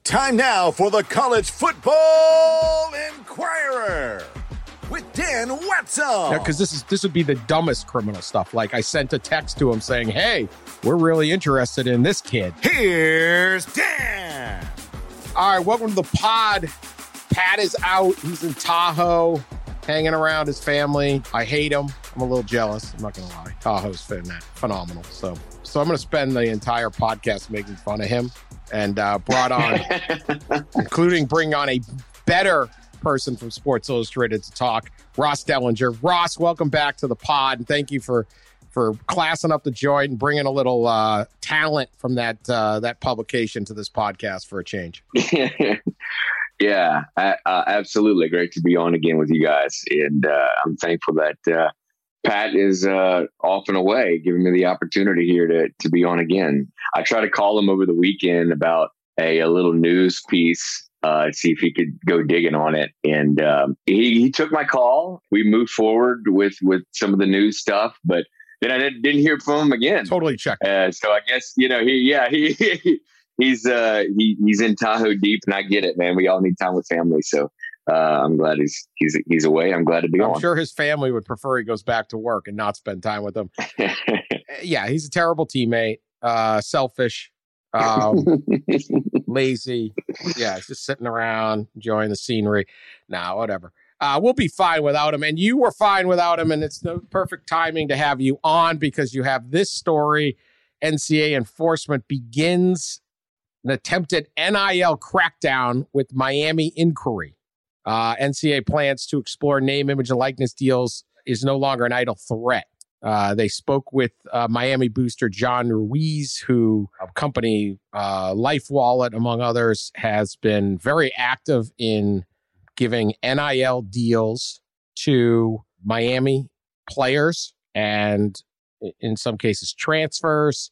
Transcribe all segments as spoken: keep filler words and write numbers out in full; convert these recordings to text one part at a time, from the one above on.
Time now for the College Football Inquirer with Dan Wetzel. Yeah, because this is this would be the dumbest criminal stuff. Like I sent a text to him saying, "Hey, we're really interested in this kid." Here's Dan. All right, welcome to the pod. Pat is out. He's in Tahoe, hanging around his family. I hate him. I'm a little jealous. I'm not going to lie. Tahoe's phenomenal. So, so I'm going to spend the entire podcast making fun of him. And uh, brought on, including bringing on a better person from Sports Illustrated to talk, Ross Dellinger. Ross, welcome back to the pod, and thank you for for classing up the joint and bringing a little uh, talent from that uh, that publication to this podcast for a change. Yeah, I, uh, absolutely. Great to be on again with you guys, and uh, I'm thankful that uh, Pat is uh, off and away, giving me the opportunity here to to be on again. I tried to call him over the weekend about a, a little news piece, uh, see if he could go digging on it. And um, he, he took my call. We moved forward with, with some of the news stuff, but then I didn't, didn't hear from him again. Totally checked. Uh, so I guess, you know, he, yeah, he, he's, uh, he, he's in Tahoe deep, and I get it, man. We all need time with family. So uh, I'm glad he's, he's, he's away. I'm glad to be I'm on. sure his family would prefer he goes back to work and not spend time with them. Yeah, he's a terrible teammate. Uh, selfish, um, lazy. Yeah, he's just sitting around enjoying the scenery. Nah, whatever. Uh, we'll be fine without him, and you were fine without him, and it's the perfect timing to have you on because you have this story. N C A A enforcement begins an attempted N I L crackdown with Miami inquiry. Uh, N C A A plans to explore name, image, and likeness deals is no longer an idle threat. Uh, they spoke with uh, Miami booster John Ruiz, who a company, uh, Life Wallet, among others, has been very active in giving N I L deals to Miami players and in some cases transfers.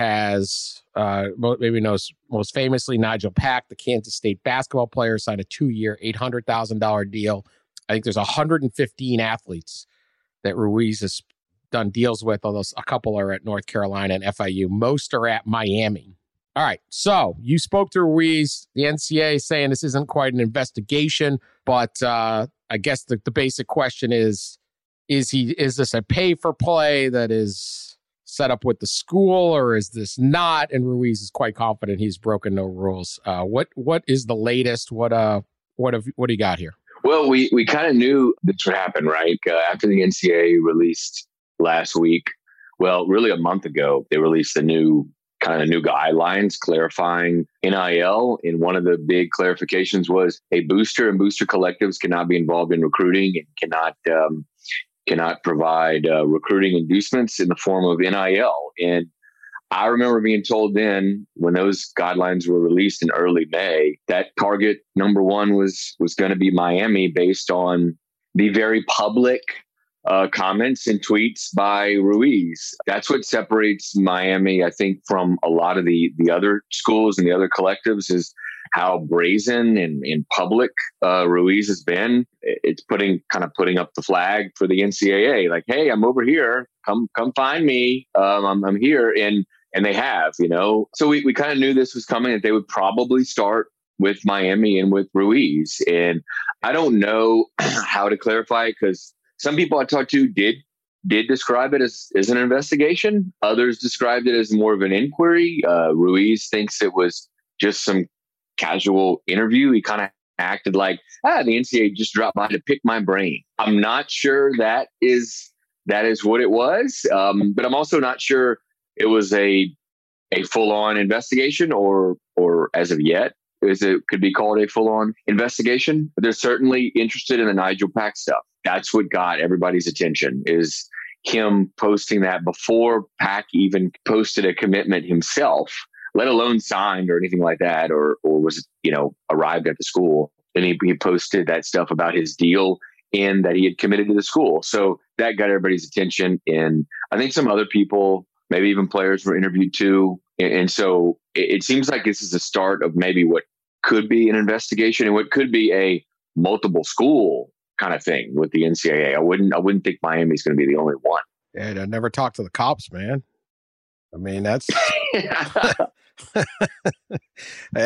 Has uh, maybe knows most famously Nigel Pack, the Kansas State basketball player, signed a two-year, eight hundred thousand dollars deal. I think there's one hundred fifteen athletes that Ruiz has done deals with, although a couple are at North Carolina and F I U. Most are at Miami. All right, so you spoke to Ruiz, the N C A A saying this isn't quite an investigation, but uh, I guess the, the basic question is, is he is this a pay-for-play that is set up with the school, or is this not? And Ruiz is quite confident he's broken no rules. Uh, what what is the latest? What uh what have what do you got here? Well, we, we kind of knew this would happen, right? Uh, after the N C A A released last week, well, really a month ago, they released the new kind of new guidelines clarifying N I L. And one of the big clarifications was a booster and booster collectives cannot be involved in recruiting and cannot um, cannot provide uh, recruiting inducements in the form of N I L. And I remember being told then, when those guidelines were released in early May, that target number one was was going to be Miami, based on the very public uh, comments and tweets by Ruiz. That's what separates Miami, I think, from a lot of the the other schools and the other collectives, is how brazen and, and public uh, Ruiz has been. It's putting kind of putting up the flag for the N C A A, like, hey, I'm over here. Come come find me. Um, I'm I'm here. And And they have, you know, so we, we kind of knew this was coming, that they would probably start with Miami and with Ruiz. And I don't know how to clarify it, because some people I talked to did did describe it as, as an investigation. Others described it as more of an inquiry. Uh, Ruiz thinks it was just some casual interview. He kind of acted like, ah, the N C A A just dropped by to pick my brain. I'm not sure that is that is what it was, um, but I'm also not sure it was a a full-on investigation, or or as of yet, is it could be called a full-on investigation. But they're certainly interested in the Nigel Pack stuff. That's what got everybody's attention, is him posting that before Pack even posted a commitment himself, let alone signed or anything like that, or or was, you know, arrived at the school. And he, he posted that stuff about his deal and that he had committed to the school. So that got everybody's attention. And I think some other people, maybe even players, were interviewed too. And, and so it, it seems like this is the start of maybe what could be an investigation and what could be a multiple school kind of thing with the N C A A. I wouldn't, I wouldn't think Miami's going to be the only one. And I never talked to the cops, man. I mean, that's, yeah.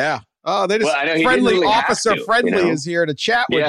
Oh, they just well, I know he friendly really officer to, friendly you know? is here to chat with yeah.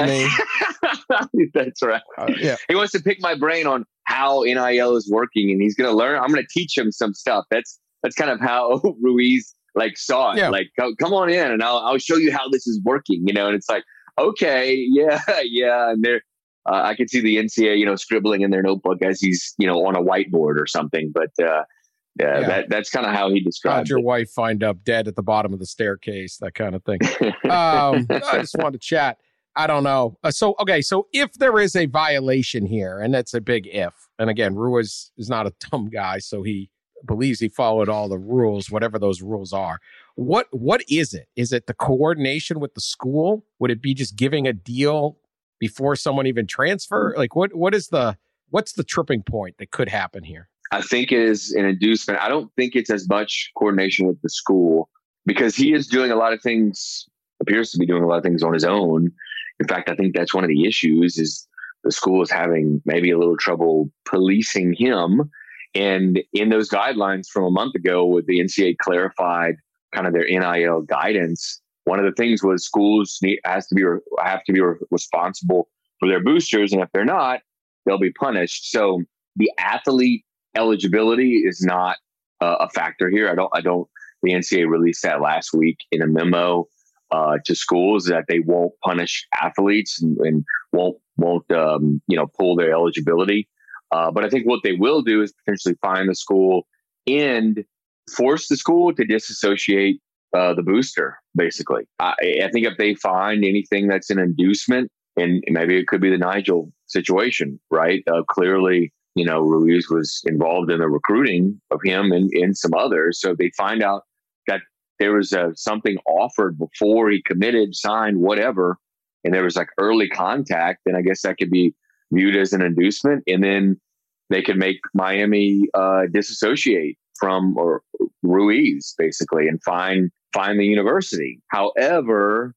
me. That's right. Uh, yeah. He wants to pick my brain on how N I L is working, and he's going to learn. I'm going to teach him some stuff. That's that's kind of how Ruiz like saw it. Yeah. Like, come on in, and I'll I'll show you how this is working. You know, and it's like, okay, yeah, yeah, and they're. Uh, I could see the N C A A, you know, scribbling in their notebook as he's, you know, on a whiteboard or something. But uh, yeah, Yeah. that that's kind of how he How'd described your it. wife find up dead at the bottom of the staircase? That kind of thing. um, I just wanted to chat. I don't know. Uh, so, okay. So if there is a violation here, and that's a big if, and again, Ruiz is not a dumb guy, so he believes he followed all the rules, whatever those rules are. What What is it? Is it the coordination with the school? Would it be just giving a deal before someone even transfer? Like what, what is the, what's the tripping point that could happen here? I think it is an inducement. I don't think it's as much coordination with the school because he is doing a lot of things, appears to be doing a lot of things on his own. In fact, I think that's one of the issues is the school is having maybe a little trouble policing him. And in those guidelines from a month ago, with the N C A A clarified kind of their N I L guidance, one of the things was schools need, has to be have to be responsible for their boosters, and if they're not, they'll be punished. So the athlete eligibility is not uh, a factor here. I don't. I don't. The N C A A released that last week in a memo uh, to schools that they won't punish athletes and, and won't won't um, you know pull their eligibility. Uh, but I think what they will do is potentially fine the school and force the school to disassociate Uh, the booster, basically. I, I think if they find anything that's an inducement, and maybe it could be the Nigel situation, right? Uh, clearly, you know, Ruiz was involved in the recruiting of him and, and some others. So if they find out that there was uh, something offered before he committed, signed, whatever, and there was like early contact, then I guess that could be viewed as an inducement. And then they could make Miami uh, disassociate from or Ruiz, basically, and find find the university. However,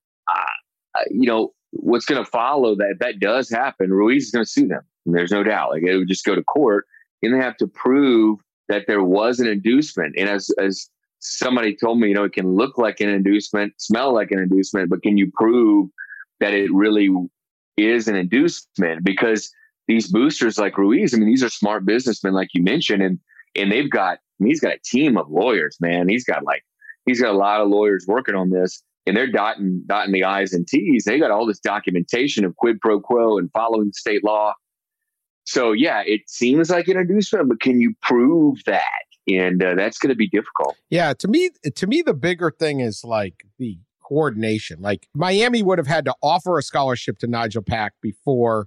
uh, you know, what's going to follow that, if that does happen, Ruiz is going to sue them. And there's no doubt. Like, it would just go to court and they have to prove that there was an inducement. And as, as somebody told me, you know, it can look like an inducement, smell like an inducement, but can you prove that it really is an inducement? Because these boosters like Ruiz, I mean, these are smart businessmen, like you mentioned, and, and they've got, I mean, he's got a team of lawyers, man. He's got like, he's got a lot of lawyers working on this, and they're dotting, dotting the I's and T's. They got all this documentation of quid pro quo and following state law. So yeah, it seems like an inducement, but can you prove that? And uh, that's going to be difficult. Yeah, to me, to me, the bigger thing is like the coordination. Like Miami would have had to offer a scholarship to Nigel Pack before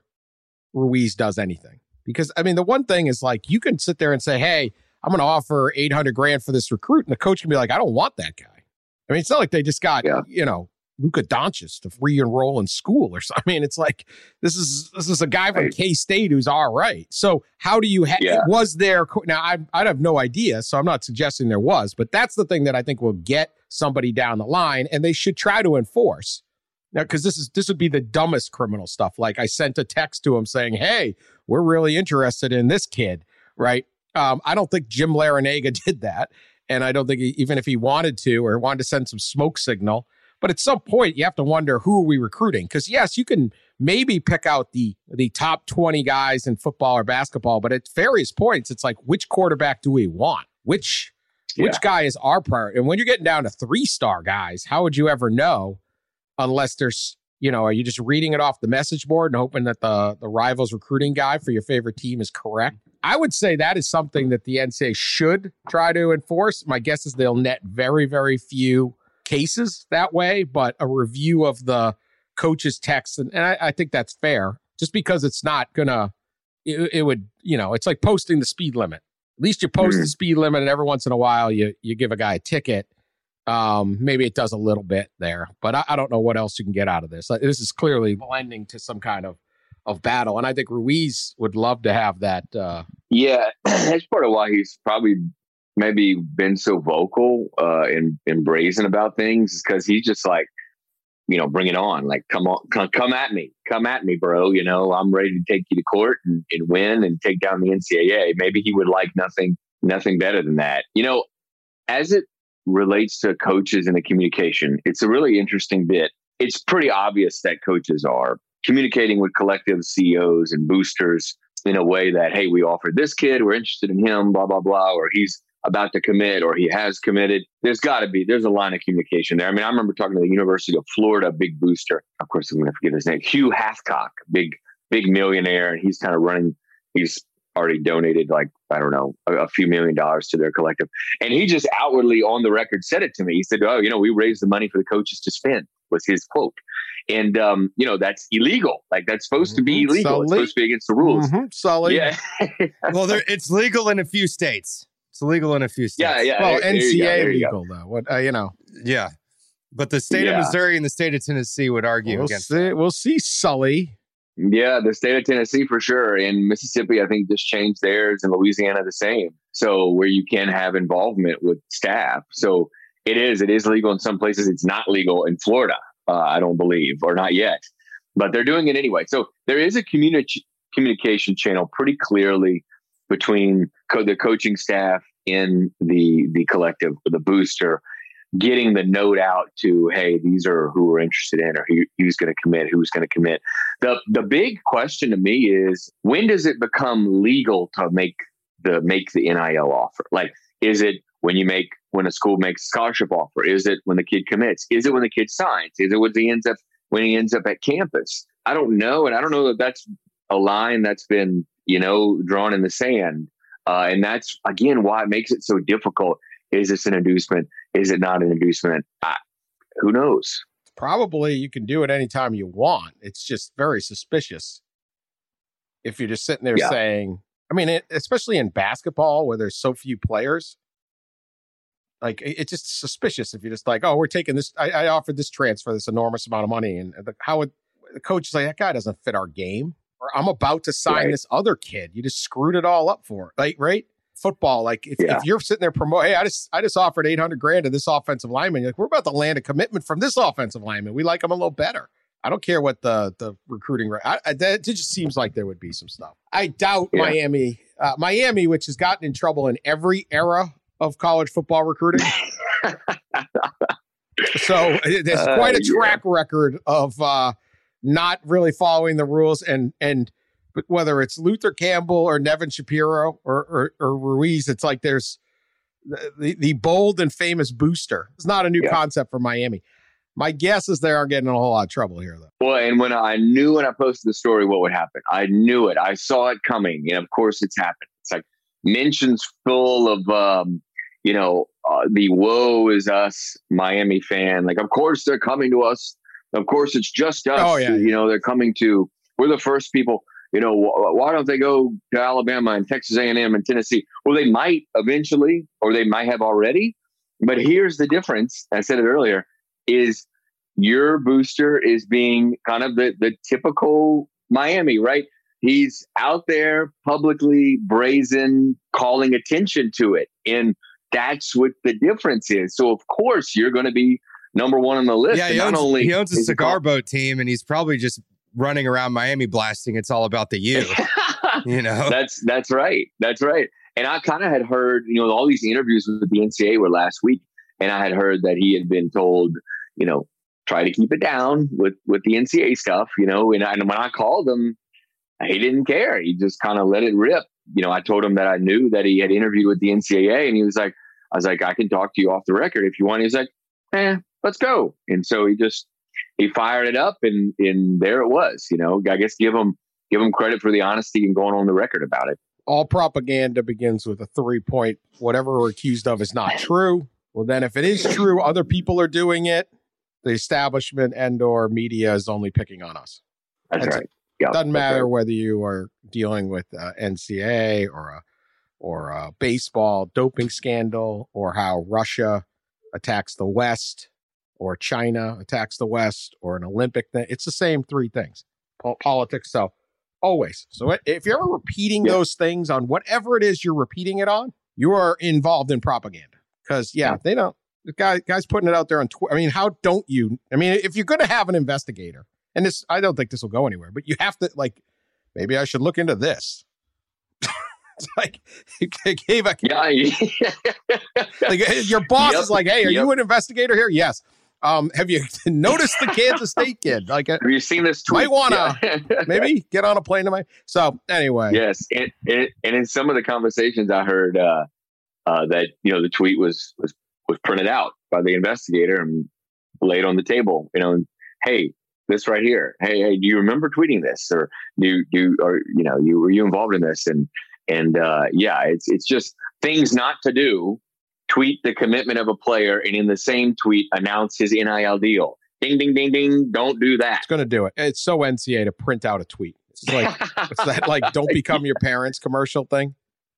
Ruiz does anything. Because I mean, the one thing is like you can sit there and say, "Hey, I'm going to offer eight hundred grand for this recruit," and the coach can be like, "I don't want that guy." I mean, it's not like they just got yeah. you know Luka Doncic to re-enroll in school or something. I mean, it's like this is this is a guy from right. K-State who's all right. So how do you ha- yeah. was there now? I I have no idea, so I'm not suggesting there was, but that's the thing that I think will get somebody down the line, and they should try to enforce. Now, because this is this would be the dumbest criminal stuff. Like I sent a text to him saying, "Hey, we're really interested in this kid," right? Um, I don't think Jim Larinaga did that, and I don't think he, even if he wanted to or wanted to send some smoke signal. But at some point, you have to wonder, who are we recruiting? Because yes, you can maybe pick out the the top twenty guys in football or basketball, but at various points, it's like, which quarterback do we want? Which which yeah. guy is our priority? And when you're getting down to three star guys, how would you ever know? Unless there's, you know, are you just reading it off the message board and hoping that the, the rival's recruiting guy for your favorite team is correct? I would say that is something that the N C A A should try to enforce. My guess is they'll net very, very few cases that way, but a review of the coach's text, and, and I, I think that's fair, just because it's not going to, it, it would, you know, it's like posting the speed limit. At least you post mm. the speed limit, and every once in a while you you give a guy a ticket. Um, maybe it does a little bit there, but I, I don't know what else you can get out of this. This is clearly blending to some kind of, of battle. And I think Ruiz would love to have that. Uh, yeah, that's part of why he's probably maybe been so vocal uh, and, and brazen about things, is because he's just like, you know, bring it on. Like, come on, come, come at me, come at me, bro. You know, I'm ready to take you to court and, and win and take down the N C A A. Maybe he would like nothing, nothing better than that. You know, as it, relates to coaches and the communication, it's a really interesting bit. It's pretty obvious that coaches are communicating with collective C E Os and boosters in a way that, hey, we offered this kid, we're interested in him, blah, blah, blah, or he's about to commit or he has committed. There's got to be, there's a line of communication there. I mean, I remember talking to the University of Florida, big booster. Of course, I'm going to forget his name, Hugh Hathcock, big, big millionaire. And he's kind of running, he's already donated like, I don't know, a, a few million dollars to their collective. And he just outwardly on the record said it to me. He said, oh, you know, we raised the money for the coaches to spend, was his quote. And, um, you know, that's illegal. Like that's supposed to be illegal. Sully. It's supposed to be against the rules. Mm-hmm. Sully. Yeah. Well, there, it's legal in a few states. It's illegal in a few states. Yeah, yeah. Well, there, N C A A there legal though. What uh, you know? Yeah, but the state Yeah. of Missouri and the state of Tennessee would argue We'll against. see. We'll see. Sully. Yeah, the state of Tennessee for sure. And Mississippi, I think, just changed theirs, and Louisiana the same. So where you can have involvement with staff. So it is. It is legal in some places. It's not legal in Florida, uh, I don't believe, or not yet. But they're doing it anyway. So there is a communi- communication channel pretty clearly between co- the coaching staff in the the collective, the booster, getting the note out to, hey, these are who we're interested in, or who, who's going to commit, who's going to commit. The the big question to me is, when does it become legal to make the make the N I L offer? Like, is it when you make when a school makes a scholarship offer? Is it when the kid commits? Is it when the kid signs? Is it when he ends up when he ends up at campus? I don't know, and I don't know that that's a line that's been, you know, drawn in the sand. Uh, and that's, again, why it makes it so difficult. Is this an inducement? Is it not an inducement? I, who knows? Probably you can do it anytime you want. It's just very suspicious if you're just sitting there Yeah. saying, I mean, it, especially in basketball where there's so few players, like it, it's just suspicious if you're just like, oh, we're taking this. I, I offered this transfer, this enormous amount of money. And the, how would the coach is like, that guy doesn't fit our game. Or I'm about to sign Right. this other kid. You just screwed it all up for it. Like, right? Football, like if, Yeah. if you're sitting there promoting, hey, I just I just offered eight hundred grand to this offensive lineman. You're like, we're about to land a commitment from this offensive lineman. We like him a little better. I don't care what the the recruiting rate. I, I, that it just seems like there would be some stuff. I doubt Yeah. Miami, uh, Miami, which has gotten in trouble in every era of college football recruiting. So there's Uh, quite a yeah. track record of uh, not really following the rules, and and but whether it's Luther Campbell or Nevin Shapiro or or, or Ruiz, it's like there's the, the the bold and famous booster. It's not a new Yeah. concept for Miami. My guess is they aren't getting in a whole lot of trouble here, though. Well, and when I knew when I posted the story what would happen, I knew it. I saw it coming, and of course, it's happened. It's like mentions full of, um, you know, uh, the woe is us Miami fan. Like, of course they're coming to us. Of course, it's just us. Oh, yeah, You know, they're coming to. We're the first people. You know, wh- why don't they go to Alabama and Texas A and M and Tennessee? Well, they might eventually, or they might have already. But here's the difference. I said it earlier. Is your booster is being kind of the, the typical Miami, right? He's out there publicly brazen, calling attention to it. And that's what the difference is. So, of course, you're going to be number one on the list. Yeah, he And owns, not only he owns a is it cigar called- boat team, and he's probably just running around Miami blasting "It's all about the you." You know, That's that's right. That's right. And I kind of had heard, you know, all these interviews with the N C A A were last week, and I had heard that he had been told, you know, try to keep it down with with the N C A A stuff, you know. And, I, and when I called him, he didn't care. He just kind of let it rip. You know, I told him that I knew that he had interviewed with the N C A A, and he was like, I was like, I can talk to you off the record if you want. He was like, eh, let's go. And so he just he fired it up, and and there it was. You know, I guess give him give him credit for the honesty and going on the record about it. All propaganda begins with a three point, whatever we're accused of is not true. Well, then if it is true, other people are doing it. The establishment and or media is only picking on us. That's, That's right. Yeah, Doesn't that's matter right. whether you are dealing with uh, N C A A or a or a baseball doping scandal, or how Russia attacks the West, or China attacks the West, or an Olympic thing. It's the same three things. Po- politics. So always. So if you're ever repeating Yeah. those things on whatever it is you're repeating it on, you are involved in propaganda. Because yeah, Yeah. they don't. The guy guys putting it out there on Twitter. I mean, how don't you? I mean, if you're going to have an investigator, and this, I don't think this will go anywhere, but you have to, like, maybe I should look into this. It's like it gave a yeah. like your boss Yep. is like, "Hey, are Yep. you an investigator here?" Yes. Um, have you noticed the Kansas State kid? Like, uh, Have you seen this tweet? might wanna Yeah. maybe get on a plane to my. So anyway, Yes, and, and and in some of the conversations I heard uh, uh, that you know the tweet was was was printed out by the investigator and laid on the table. You know, and, hey, this right here. Hey, hey, do you remember tweeting this, or do you, do you, or you know, you were you involved in this? And and uh, yeah, it's it's just things not to do. Tweet the commitment of a player, and in the same tweet, announce his N I L deal. Ding, ding, ding, ding. Don't do that. it's going to do it. It's so N C A A to print out a tweet. It's like it's that like "Don't become your parents" commercial thing.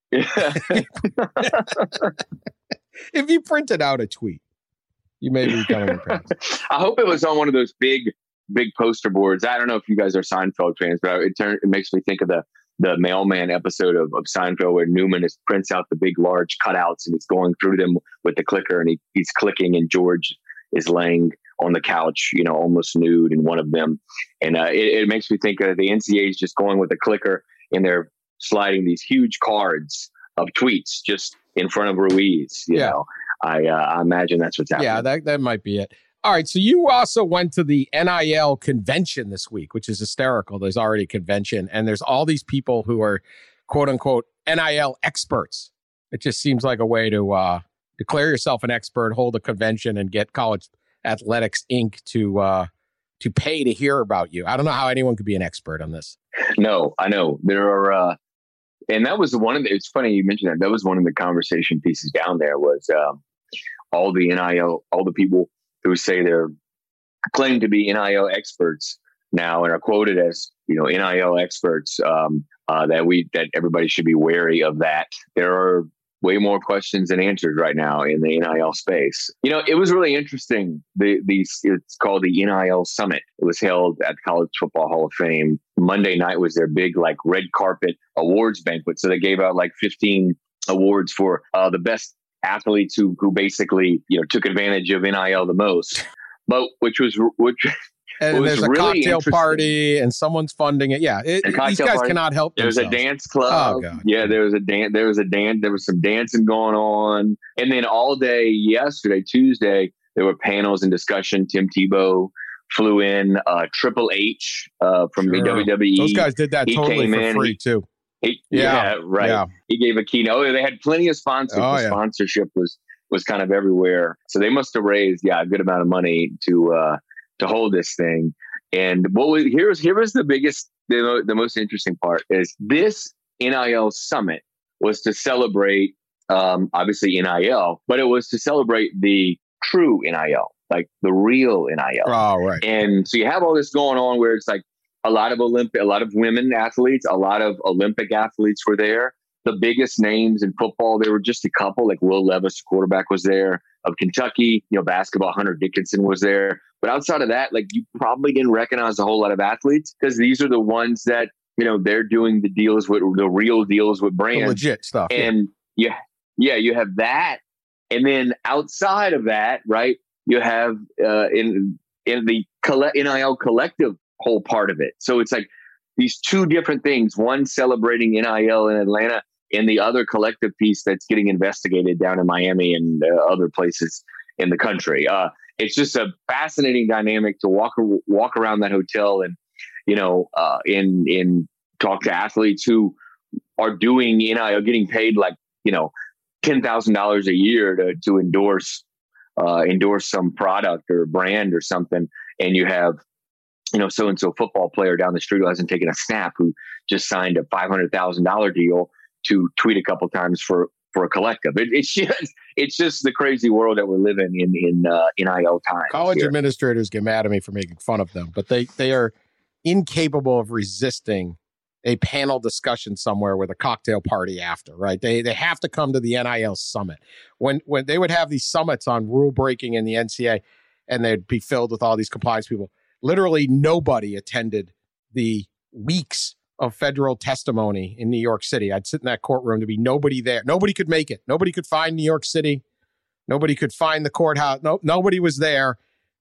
If you printed out a tweet, you may be becoming your parents. I hope it was on one of those big, big poster boards. I don't know if you guys are Seinfeld fans, but it turn, it makes me think of the the mailman episode of, of Seinfeld where Newman is prints out the big, large cutouts and he's going through them with the clicker, and he, he's clicking, and George is laying on the couch, you know, almost nude in one of them. And uh, it, it makes me think of the N C A A is just going with a clicker, and they're sliding these huge cards of tweets just in front of Ruiz. You Yeah. know, I, uh, I imagine that's what's happening. Yeah, that that might be it. All right, so you also went to the N I L convention this week, which is hysterical. There's already a convention, and there's all these people who are "quote unquote" N I L experts. It just seems like a way to uh, declare yourself an expert, hold a convention, and get College Athletics Incorporated to uh, to pay to hear about you. I don't know how anyone could be an expert on this. No, I know there are, uh, and that was one of the. It's funny you mentioned that. That was one of the conversation pieces down there was um, all the N I L, all the people who say they're claim to be N I L experts now and are quoted as, you know, N I L experts. Um, uh, that we that everybody should be wary of that. There are way more questions than answers right now in the N I L space. You know, it was really interesting. The these it's called the N I L Summit. It was held at the College Football Hall of Fame. Monday night was their big like red carpet awards banquet. So they gave out like fifteen awards for uh, the best athletes who who basically, you know, took advantage of N I L the most. But which was which And was there's a really cocktail interesting. party, and someone's funding it. Yeah, it, A these cocktail guys party. cannot help There was a themselves. dance club. Oh, God. Yeah, there was a dance. There was a dance. There was some dancing going on, and then all day yesterday, Tuesday, there were panels and discussion. Tim Tebow flew in. Uh, Triple H uh, from the Sure. W W E. Those guys did that he totally came for in, free he- too. He, Yeah, yeah, right. yeah. He gave a keynote. They had plenty of sponsors. Oh, the yeah. sponsorship was was kind of everywhere. So they must have raised, yeah, a good amount of money to uh, to hold this thing. And what was, here's here was the biggest, the, the most interesting part is this N I L summit was to celebrate, um, obviously N I L, but it was to celebrate the true N I L, like the real N I L. Oh, right. And so you have all this going on where it's like a lot of Olympic, a lot of women athletes, a lot of Olympic athletes were there. The biggest names in football, there were just a couple, like Will Levis, quarterback, was there of Kentucky. You know, basketball, Hunter Dickinson was there. But outside of that, like you probably didn't recognize a whole lot of athletes because these are the ones that, you know, they're doing the deals with, the real deals with The brands. legit stuff. yeah. And yeah, yeah, you have that. And then outside of that, right, you have uh, in in the colle- N I L collective whole part of it. So it's like these two different things, one celebrating N I L in Atlanta and the other collective piece that's getting investigated down in Miami and uh, other places in the country. Uh, it's just a fascinating dynamic to walk walk around that hotel and, you know, uh, in in talk to athletes who are doing N I L, getting paid like, you know, ten thousand dollars a year to to endorse uh, endorse some product or brand or something, and you have, you know, so and so football player down the street who hasn't taken a snap, who just signed a five hundred thousand dollar deal to tweet a couple times for for a collective. It, it's just it's just the crazy world that we're living in in uh, N I L times. College here. administrators get mad at me for making fun of them, but they they are incapable of resisting a panel discussion somewhere with a cocktail party after, right? They they have to come to the N I L summit. When when they would have these summits on rule breaking in the N C A A, and they'd be filled with all these compliance people, literally nobody attended the weeks of federal testimony in New York City. I'd sit in that courtroom to be nobody there. Nobody could make it. Nobody could find New York City. Nobody could find the courthouse. No, nobody was there.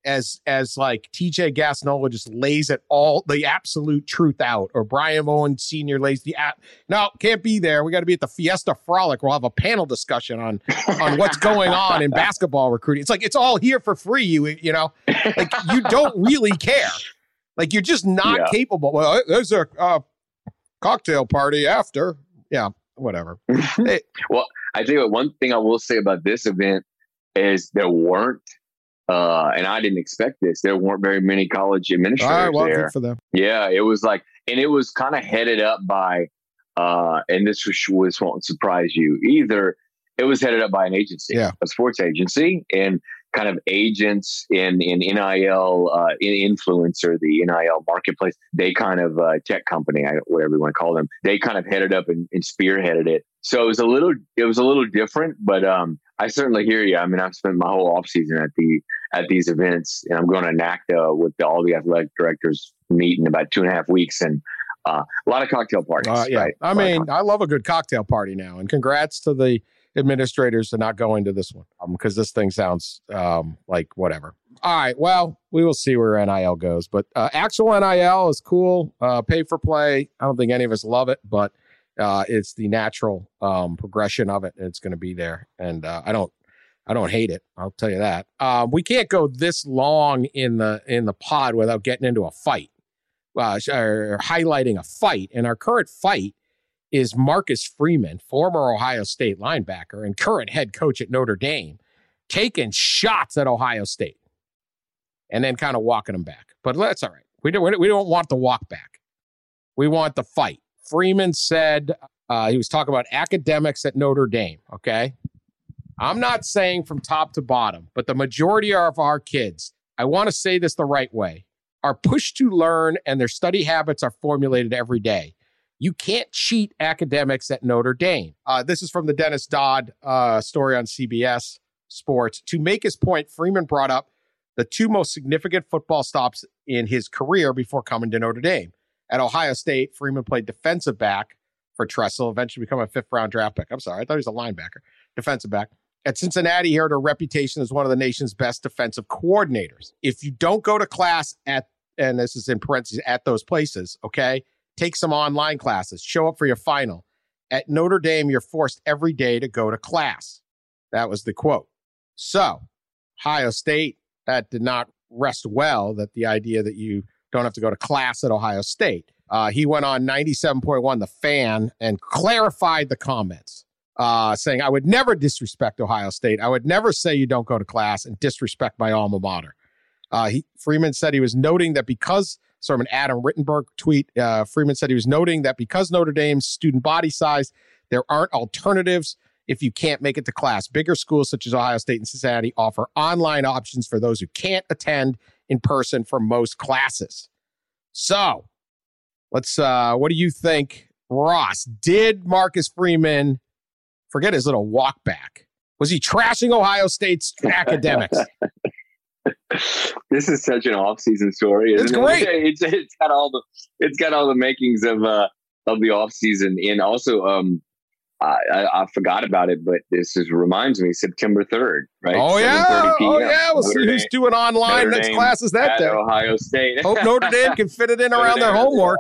as as like T J Gasnola just lays it all the absolute truth out, or Brian Owen Senior lays the app. No, can't be there. We got to be at the Fiesta Frolic. We'll have a panel discussion on on what's going on in basketball recruiting. It's like it's all here for free. You you know, like you don't really care. Like you're just not yeah. capable. Well, there's a uh, cocktail party after. Yeah, whatever. Hey. Well, I think one thing I will say about this event is there weren't. Uh, and I didn't expect this. There weren't very many college administrators All right, well, there. good for them. Yeah, it was like, and it was kind of headed up by, uh, and this was, was won't surprise you either. It was headed up by an agency, yeah. a sports agency, and kind of agents in in N I L, uh, in influencer, the N I L marketplace. They kind of uh, tech company, whatever you want to call them. They kind of headed up and, and spearheaded it. So it was a little, it was a little different, but um, I certainly hear you. I mean, I've spent my whole off season at the at these events, and I'm going to NACDA with the, all the athletic directors meet in about two and a half weeks, and uh, a lot of cocktail parties. Uh, yeah, right? I mean, I love a good cocktail party now, and congrats to the administrators for not going to this one because um, this thing sounds um, like whatever. All right, well, we will see where N I L goes, but uh, actual N I L is cool. Uh, pay for play. I don't think any of us love it, but uh, it's the natural um, progression of it, and it's going to be there. And uh, I don't, I don't hate it. I'll tell you that. Um, we can't go this long in the in the pod without getting into a fight, uh, or highlighting a fight. And our current fight is Marcus Freeman, former Ohio State linebacker and current head coach at Notre Dame, taking shots at Ohio State and then kind of walking them back. But that's all right. We don't, we don't want the walk back. We want the fight. Freeman said uh, he was talking about academics at Notre Dame, okay? I'm not saying from top to bottom, but the majority of our kids, I want to say this the right way, are pushed to learn and their study habits are formulated every day. You can't cheat academics at Notre Dame. Uh, this is from the Dennis Dodd uh, story on C B S Sports. To make his point, Freeman brought up the two most significant football stops in his career before coming to Notre Dame. At Ohio State, Freeman played defensive back for Tressel, eventually become a fifth-round draft pick. I'm sorry, I thought he was a linebacker. Defensive back. At Cincinnati, he earned a reputation as one of the nation's best defensive coordinators. If you don't go to class at, and this is in parentheses, at those places, okay, take some online classes, show up for your final. At Notre Dame, you're forced every day to go to class. That was the quote. So, Ohio State, that did not rest well, that the idea that you don't have to go to class at Ohio State. Uh, he went on ninety-seven point one The Fan and clarified the comments, uh, saying, I would never disrespect Ohio State. I would never say you don't go to class and disrespect my alma mater. Uh, he, Freeman said he was noting that because, sort of an Adam Rittenberg tweet, uh, Freeman said he was noting that because Notre Dame's student body size, there aren't alternatives if you can't make it to class. Bigger schools such as Ohio State and Cincinnati offer online options for those who can't attend in person for most classes. So, let's, uh, what do you think, Ross? Did Marcus Freeman forget his little walk back? Was he trashing Ohio State's academics? This is such an off-season story. Isn't it's great. It? It's it's got all the it's got all the makings of uh of the off-season, and also um I, I, I forgot about it, but this is reminds me September third, right? Oh yeah, oh yeah. We'll see who's doing online next classes that day. Ohio State. Hope Notre Dame can fit it in around their homework.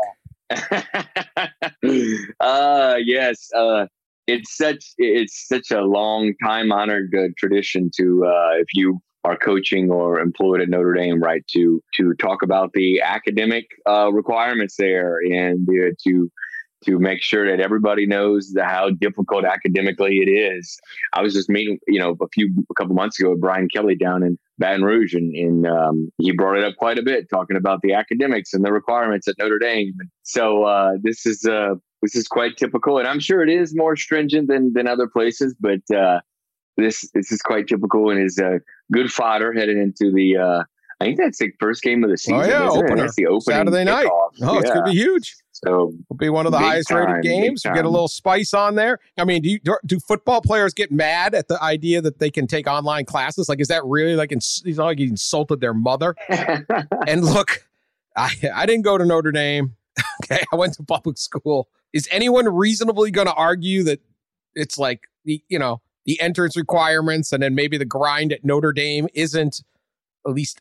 uh yes, uh, it's such it's such a long time honored uh, tradition to uh, if you are coaching or employed at Notre Dame, right, to to talk about the academic uh, requirements there and uh, to to make sure that everybody knows the, how difficult academically it is. I was just meeting, you know, a few a couple months ago with Brian Kelly down in Baton Rouge, and, and um, he brought it up quite a bit, talking about the academics and the requirements at Notre Dame. So uh, this is uh, this is quite typical, and I'm sure it is more stringent than than other places, but. Uh, This this is quite typical and is a good fodder heading into the. Uh, I think that's the first game of the season. Oh yeah, isn't opener. It? That's the opening Saturday night. kickoff. Oh, yeah. it's gonna be huge. So it'll be one of the highest time, rated games. You get a little spice on there. I mean, do you, do football players get mad at the idea that they can take online classes? Like, is that really like it's not like he insulted their mother? And look, I I didn't go to Notre Dame. Okay, I went to public school. Is anyone reasonably going to argue that it's like the you know? the entrance requirements and then maybe the grind at Notre Dame isn't at least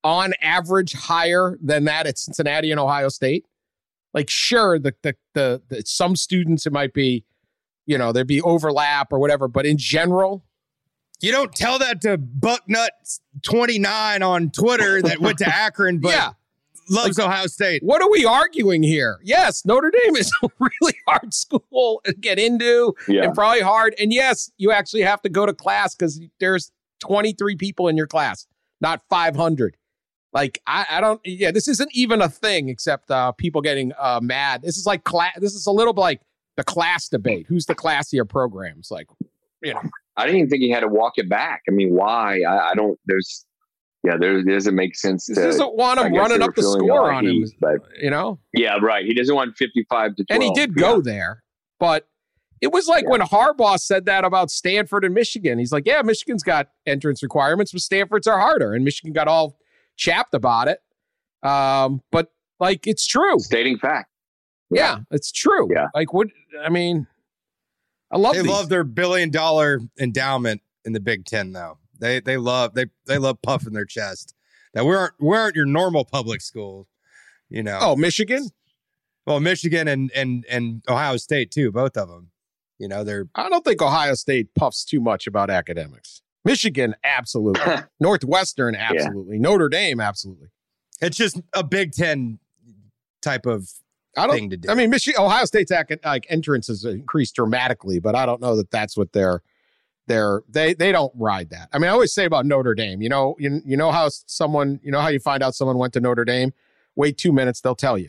on average higher than that at Cincinnati and Ohio State? Like, sure, the, the the the some students it might be, you know, there'd be overlap or whatever, but in general, you don't tell that to Bucknut twenty-nine on Twitter that went to Akron, but yeah. loves like, Ohio State. What are we arguing here? Yes, Notre Dame is a really hard school to get into yeah. and probably hard. And yes, you actually have to go to class because there's twenty-three people in your class, not five hundred. Like, I, I don't, yeah, this isn't even a thing except uh, people getting uh, mad. This is like, class. This is a little bit like the class debate. Who's the classier programs? Like, you know. I didn't even think he had to walk it back. I mean, why? I, I don't, there's, yeah, there it doesn't make sense. This to, doesn't want him running up the score on him, but, you know? Yeah, right. He doesn't want fifty-five to twelve. And he did go yeah. there, but it was like yeah. when Harbaugh said that about Stanford and Michigan. He's like, yeah, Michigan's got entrance requirements, but Stanford's are harder. And Michigan got all chapped about it. Um, but like, it's true. Stating fact. Yeah, yeah it's true. Yeah. Like, what, I mean, I love They these. love their billion dollar endowment in the Big Ten, though. They they love they they love puffing their chest that we aren't we aren't your normal public school, you know. Oh, Michigan? Well, Michigan and and and Ohio State too, both of them. You know, they're. I don't think Ohio State puffs too much about academics. Michigan, absolutely. Northwestern, absolutely. Yeah. Notre Dame, absolutely. It's just a Big Ten type of I don't, thing to do. I mean, Michigan, Ohio State's ac- like entrance has increased dramatically, but I don't know that that's what they're. They're they they don't ride that. I mean, I always say about Notre Dame, you know, you, you know how someone, you know how you find out someone went to Notre Dame? Wait two minutes, they'll tell you.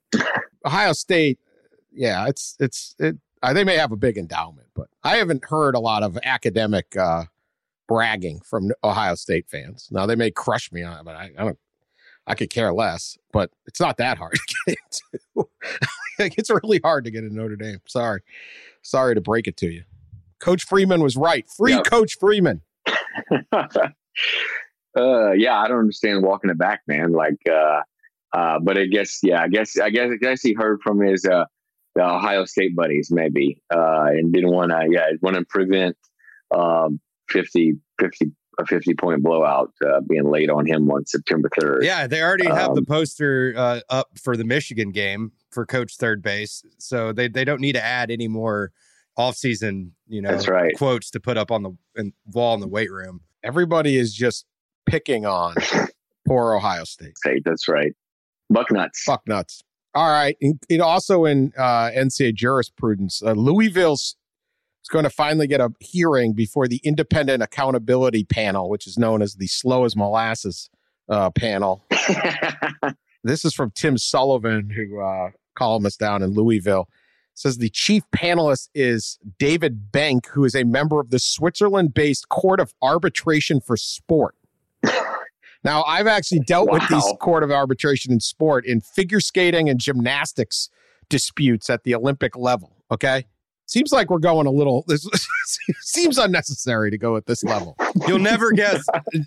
Ohio State, yeah, it's it's it. Uh, they may have a big endowment, but I haven't heard a lot of academic uh, bragging from Ohio State fans. Now they may crush me on it, but I, I don't. I could care less. But it's not that hard to get into. Like, it's really hard to get into Notre Dame. Sorry, sorry to break it to you. Coach Freeman was right. Free yep. Coach Freeman. uh, yeah, I don't understand walking it back, man. Like, uh, uh, but I guess, yeah, I guess, I guess, I guess he heard from his uh, the Ohio State buddies, maybe, uh, and didn't want to, yeah, want to prevent um, fifty, fifty, a fifty point blowout uh, being laid on him on September third. Yeah, they already have um, the poster uh, up for the Michigan game for Coach Third Base, so they they don't need to add any more off-season, you know, That's right. quotes to put up on the in, wall in the weight room. Everybody is just picking on poor Ohio State. Hey, that's right. Buck nuts. Buck nuts. All right. In, it also in uh, N C A A jurisprudence, uh, Louisville's is going to finally get a hearing before the Independent Accountability Panel, which is known as the Slow as Molasses uh, panel. This is from Tim Sullivan, who uh, columnist down in Louisville. Says the chief panelist is David Bank, who is a member of the Switzerland-based Court of Arbitration for Sport. Now, I've actually dealt wow. with these Court of Arbitration in sport in figure skating and gymnastics disputes at the Olympic level, okay? Seems like we're going a little, this seems unnecessary to go at this level. You'll never guess,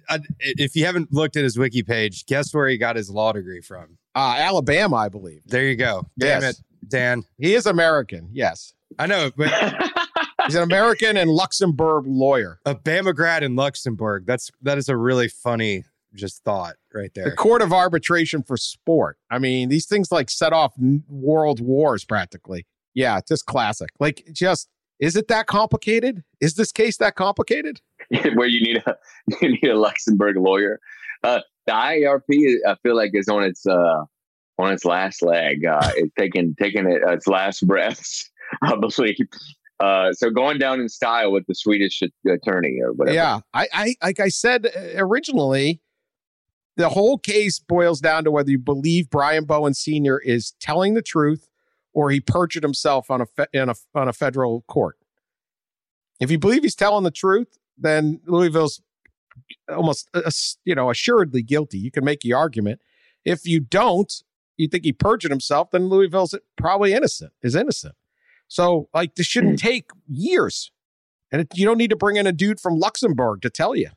if you haven't looked at his wiki page, guess where he got his law degree from? Uh, Alabama, I believe. There you go. Damn yes. it, Dan. He is American, yes. I know, but he's an American and Luxembourg lawyer. A Bama grad in Luxembourg. That's that is a really funny just thought right there. The Court of Arbitration for Sport. I mean, these things like set off world wars practically. Yeah, just classic. Like, just, is it that complicated? Is this case that complicated? Where you need a you need a Luxembourg lawyer. Uh, the I A R P, I feel like, is on its uh, on its last leg. Uh, it's taking taking it, uh, its last breaths, I believe. Uh, so going down in style with the Swedish attorney or whatever. Yeah, I, I like I said originally, the whole case boils down to whether you believe Brian Bowen Senior is telling the truth or he perjured himself on a, fe- in a on a federal court. If you believe he's telling the truth, then Louisville's almost, uh, you know, assuredly guilty. You can make the argument. If you don't, you think he perjured himself, then Louisville's probably innocent, is innocent. So, like, this shouldn't take years. And it, you don't need to bring in a dude from Luxembourg to tell you.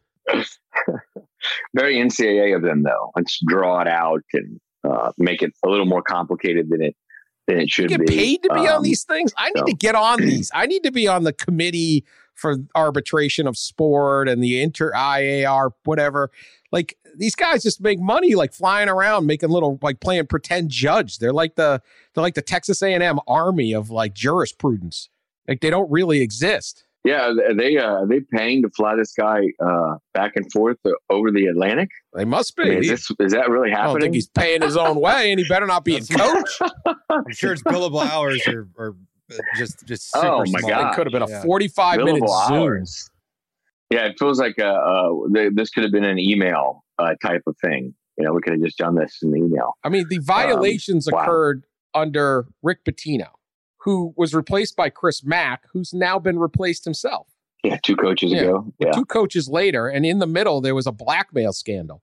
Very N C A A of them, though. Let's draw it out and uh, make it a little more complicated than it than it should you get be. Paid to be um, on these things? I need so. to get on these. I need to be on the committee for arbitration of sport and the inter I A R, whatever. Like these guys just make money, like flying around, making little, like playing pretend judge. They're like the they're like the Texas A and M army of like jurisprudence. Like they don't really exist. Yeah, are they uh, are they paying to fly this guy uh, back and forth over the Atlantic? They must be. I mean, is, this, is that really happening? I don't think he's paying his own way, and he better not be a coach. I'm sure its billable hours are, are just just super oh my small. god, it could have been Yeah. a forty-five minute Billable Zoom. hours. Yeah, it feels like uh, uh, th- this could have been an email uh, type of thing. You know, we could have just done this in the email. I mean, the violations Um, wow. occurred under Rick Pitino, who was replaced by Chris Mack, who's now been replaced himself. Yeah, two coaches Yeah. ago. Yeah. Two coaches later, and in the middle, there was a blackmail scandal.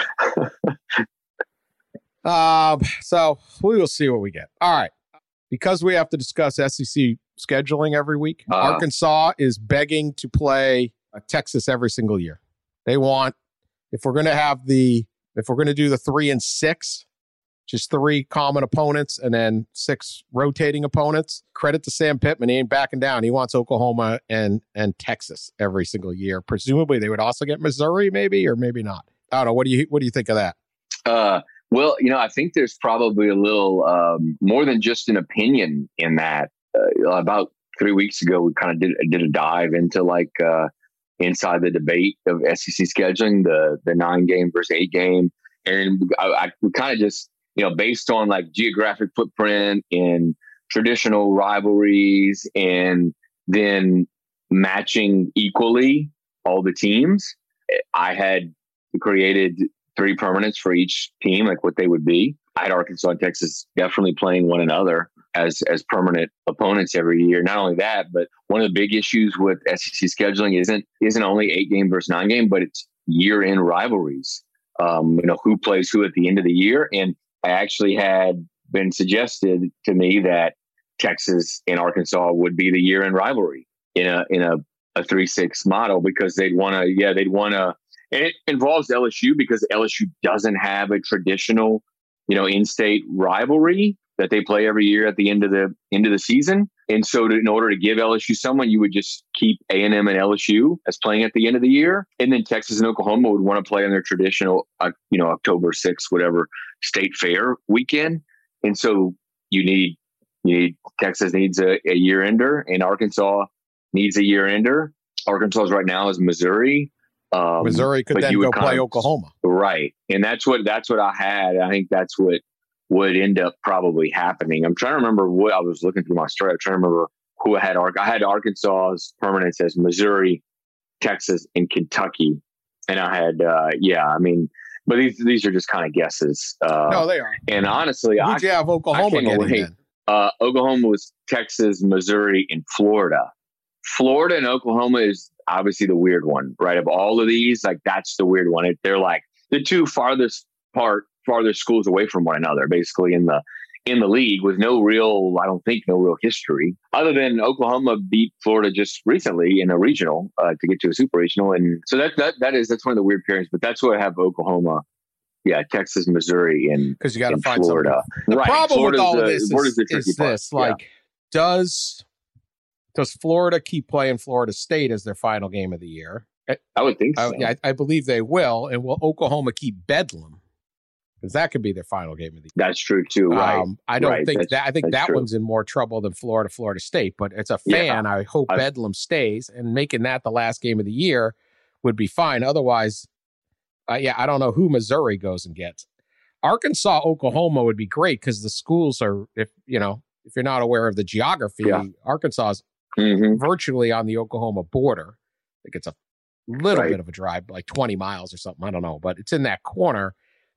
um, so we will see what we get. All right. Because we have to discuss S E C scheduling every week, Uh. Arkansas is begging to play uh, Texas every single year. They want, if we're going to have the, if we're going to do the three and six, just three common opponents and then six rotating opponents. Credit to Sam Pittman. He ain't backing down. He wants Oklahoma and and Texas every single year. Presumably they would also get Missouri, maybe, or maybe not. I don't know. What do you what do you think of that? Uh, well, you know, I think there's probably a little um, more than just an opinion in that. Uh, about three weeks ago, we kind of did did a dive into like uh, inside the debate of S E C scheduling, the the nine game versus eight game, and I, I we kind of just, you know, based on like geographic footprint and traditional rivalries, and then matching equally all the teams, I had created three permanents for each team, like what they would be. I had Arkansas and Texas definitely playing one another as as permanent opponents every year. Not only that, but one of the big issues with S E C scheduling isn't isn't only eight game versus nine game, but it's year end rivalries. Um, you know, who plays who at the end of the year. And I actually had been suggested to me that Texas and Arkansas would be the year end rivalry in a in a, a three six model, because they'd want to, yeah, they'd want to. And it involves L S U because L S U doesn't have a traditional, you know, in-state rivalry that they play every year at the end of the end of the season. And so to, in order to give L S U someone, you would just keep A and M and L S U as playing at the end of the year. And then Texas and Oklahoma would want to play on their traditional, uh, you know, October sixth, whatever, state fair weekend. And so you need, you need Texas needs a, a year ender, and Arkansas needs a year ender. Arkansas right now is Missouri. Um, Missouri could then go play of, Oklahoma. Right. And that's what, that's what I had. I think that's what would end up probably happening. I'm trying to remember what I was looking through my story. I'm trying to remember who I had. I had Arkansas's permanents as Missouri, Texas, and Kentucky. And I had, uh, yeah, I mean, but these, these are just kind of guesses. Uh, no, they are. And honestly, Who'd you have Oklahoma getting then? Uh, Oklahoma was Texas, Missouri, and Florida. Florida and Oklahoma is obviously the weird one, right? Of all of these, like that's the weird one. It, they're like the two farthest part, farthest schools away from one another, basically in the in the league, with no real, I don't think, no real history, other than Oklahoma beat Florida just recently in a regional uh, to get to a super regional, and so that that that is that's one of the weird pairings. But that's where I have Oklahoma. Yeah, Texas, Missouri, and because you got to find Florida. Something. The right. problem Florida's with all the, of this is, the is this: part. like, yeah. does does Florida keep playing Florida State as their final game of the year? I would think so. I, yeah, I, I believe they will. And will Oklahoma keep Bedlam? Because that could be their final game of the year. That's true too, right? Um, I don't right. think that's, that. I think that true. one's in more trouble than Florida, Florida State. But as a fan, yeah. I hope I, Bedlam stays, and making that the last game of the year would be fine. Otherwise, uh, yeah, I don't know who Missouri goes and gets. Arkansas, Oklahoma would be great because the schools are, if you know, if you're not aware of the geography, yeah. Arkansas is mm-hmm. virtually on the Oklahoma border. I think it's a little right. bit of a drive, like twenty miles or something. I don't know, but it's in that corner.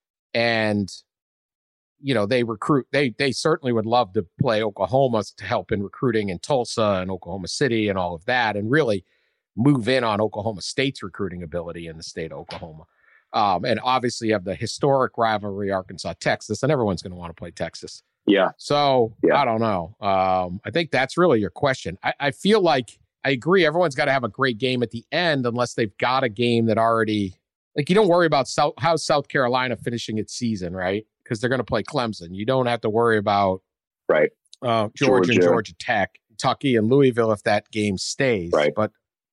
And, you know, they recruit, they they certainly would love to play Oklahoma to help in recruiting in Tulsa and Oklahoma City and all of that, and really move in on Oklahoma State's recruiting ability in the state of Oklahoma. Um, and obviously you have the historic rivalry, Arkansas, Texas, and everyone's going to want to play Texas. Yeah. So yeah. I don't know. Um, I think that's really your question. I, I feel like I agree. Everyone's got to have a great game at the end unless they've got a game that already, like, you don't worry about South, how South Carolina finishing its season, right? Because they're going to play Clemson. You don't have to worry about right uh, Georgia, Georgia and Georgia Tech, Kentucky and Louisville if that game stays. Right. But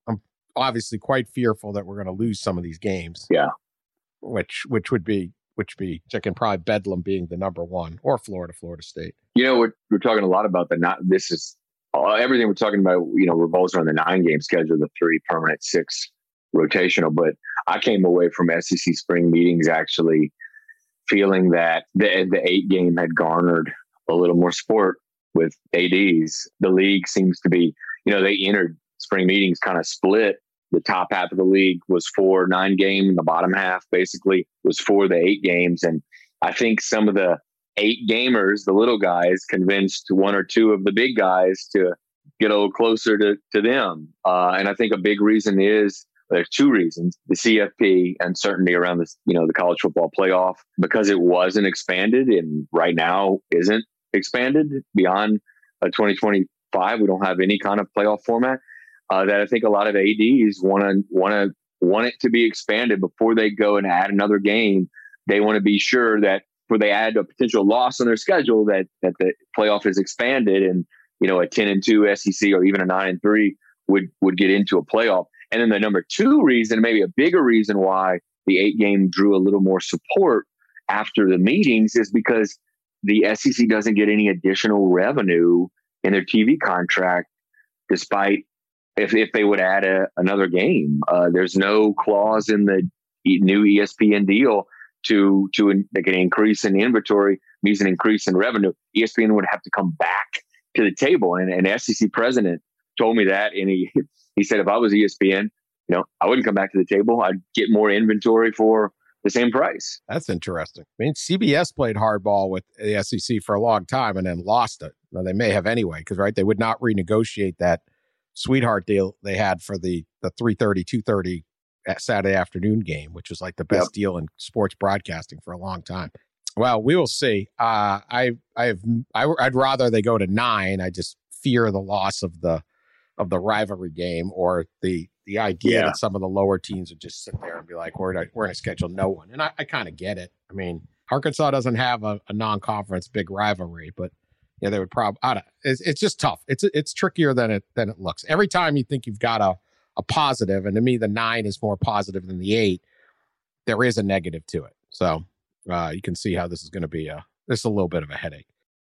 obviously quite fearful that we're going to lose some of these games. Yeah. Which which would be which would be chicken probably Bedlam being the number one, or Florida, Florida State. You know, we're we're talking a lot about the not. This is uh, everything we're talking about. You know, revolves around the nine game schedule, the three permanent, six rotational. But I came away from S E C spring meetings actually feeling that the the eight game had garnered a little more support with A Ds. The league seems to be, you know, they entered spring meetings kind of split. The top half of the league was for nine game, and the bottom half basically was for the eight games. And I think some of the eight gamers, the little guys, convinced one or two of the big guys to get a little closer to, to them. Uh, and I think a big reason is, there's two reasons: the C F P, uncertainty around this, you know, the college football playoff, because it wasn't expanded and right now isn't expanded beyond uh, twenty twenty-five. We don't have any kind of playoff format. Uh, that I think a lot of A Ds want to want to want it to be expanded before they go and add another game. They want to be sure that before they add a potential loss on their schedule, that that the playoff is expanded, and you know, a ten and two S E C or even a nine and three would would get into a playoff. And then the number two reason, maybe a bigger reason why the eight game drew a little more support after the meetings, is because the S E C doesn't get any additional revenue in their T V contract, despite if, if they would add a, another game. Uh, there's no clause in the new E S P N deal to, to like an increase in inventory means an increase in revenue. E S P N would have to come back to the table. And an S E C president told me that, and he, he said, if I was E S P N, you know, I wouldn't come back to the table. I'd get more inventory for the same price. That's interesting. I mean, C B S played hardball with the S E C for a long time and then lost it. Now, they may have anyway, because, right, they would not renegotiate that sweetheart deal they had for the, the three thirty, two thirty Saturday afternoon game, which was like the best yep. deal in sports broadcasting for a long time. Well, we will see. Uh, I, I have, I, I'd rather they go to nine. I just fear the loss of the, of the rivalry game, or the, the idea yeah. that some of the lower teams would just sit there and be like, we're going we're to schedule no one. And I, I kind of get it. I mean, Arkansas doesn't have a, a non-conference big rivalry, but yeah, they would probably, I don't, it's, it's just tough. It's, it's trickier than it, than it looks. Every time you think you've got a, a positive, and to me, the nine is more positive than the eight, there is a negative to it. So uh, you can see how this is going to be a, this is a little bit of a headache.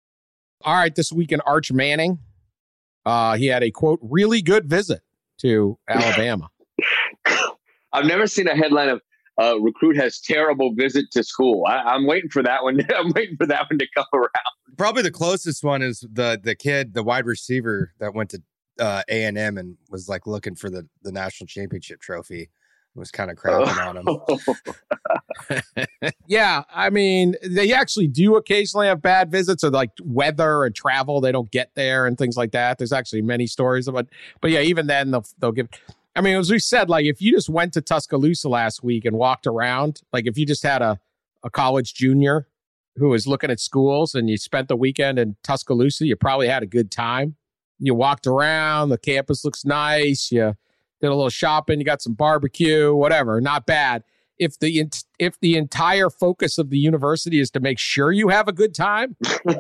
All right. This week in Arch Manning, uh, he had a quote, really good visit to Alabama. I've never seen a headline of uh, recruit has terrible visit to school. I, I'm waiting for that one. I'm waiting for that one to come around. Probably the closest one is the the kid, the wide receiver that went to uh, A and M and was like looking for the, the national championship trophy. Was kind of crapping on him. Yeah, I mean, they actually do occasionally have bad visits, or like weather and travel. They don't get there and things like that. There's actually many stories about, but yeah, even then they'll they'll give. I mean, as we said, like if you just went to Tuscaloosa last week and walked around, like if you just had a, a college junior who was looking at schools and you spent the weekend in Tuscaloosa, you probably had a good time. You walked around, the campus looks nice. You did a little shopping, you got some barbecue, whatever, not bad. If the if the entire focus of the university is to make sure you have a good time,